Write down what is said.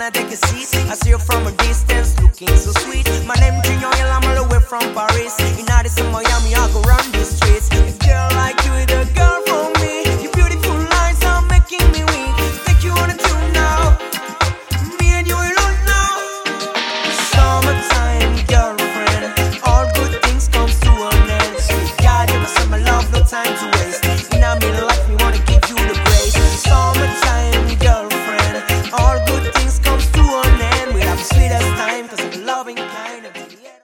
wanna take a seat. I see you from a distance, looking so